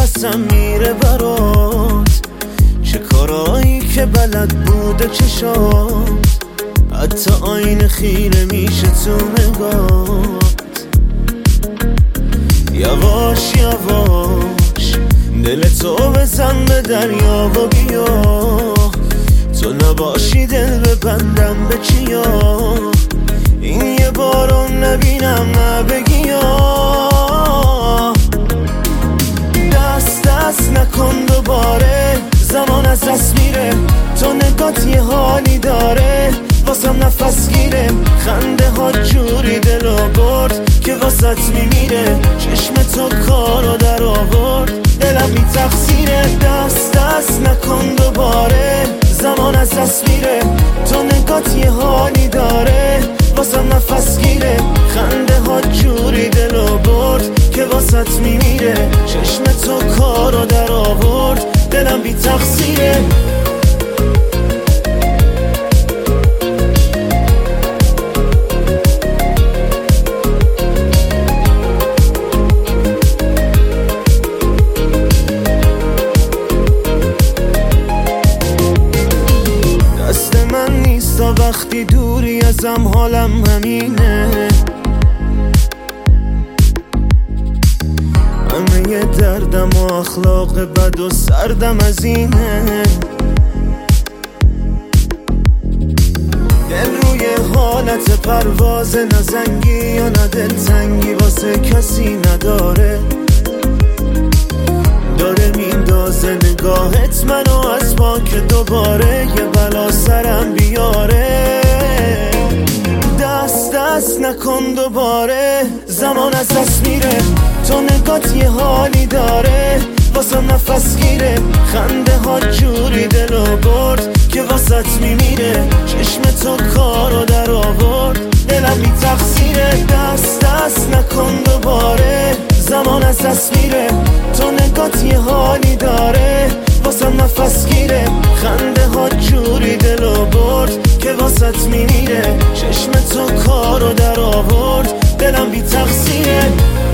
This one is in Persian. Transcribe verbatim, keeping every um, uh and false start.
نفسم میره برات، چه کارایی که بلد بوده چشات، حتی آینه خیره میشه تو نگات. یواش یواش دل تو بزن به دریا و بیا، تو نباشی دل ببندم به چیا، این یه بارو نبینم نبگیا. دست دست نکن دوباره، زمان از دست میره، تو نگات یه حالی داره، واسم نفس گیره، خنده ها جوری دلو برد که واسط میمیره، چشم تو کارو در آورد، دلم بی تقصیره. دست دست نکن دوباره، زمان از دست میره، تو نگات یه حالی داره، واسم نفس گیره، خنده ها جوری دلو برد که واسط میمیره، چشم تو کارو در آورد، دلم بی تقصیره. وقتی دوری ازم حالم همینه، همه یه دردم و اخلاق بد و سردم از اینه، دل روی حالت پرواز نزنگی یا نه دلتنگی واسه کسی نداره، داره میندازه نگاهت منو از ما که دوباره یه بلا سرم بیاره. دست دست نکن دوباره، زمان از دست میره، تو نگات یه حالی داره، واسم نفس گیره، خنده ها جوری دلو برد که واسط میمیره، چشم تو کارو در آورد، دلم بی تقصیره. دست دست نکن دوباره، زمان از دست میره، تو نگات یه حالی داره، واسم نفس گیره، خنده ها جوری دلو برد که واسط میمیره، چشم تو کارو در آورد، دلم بی تقصیره.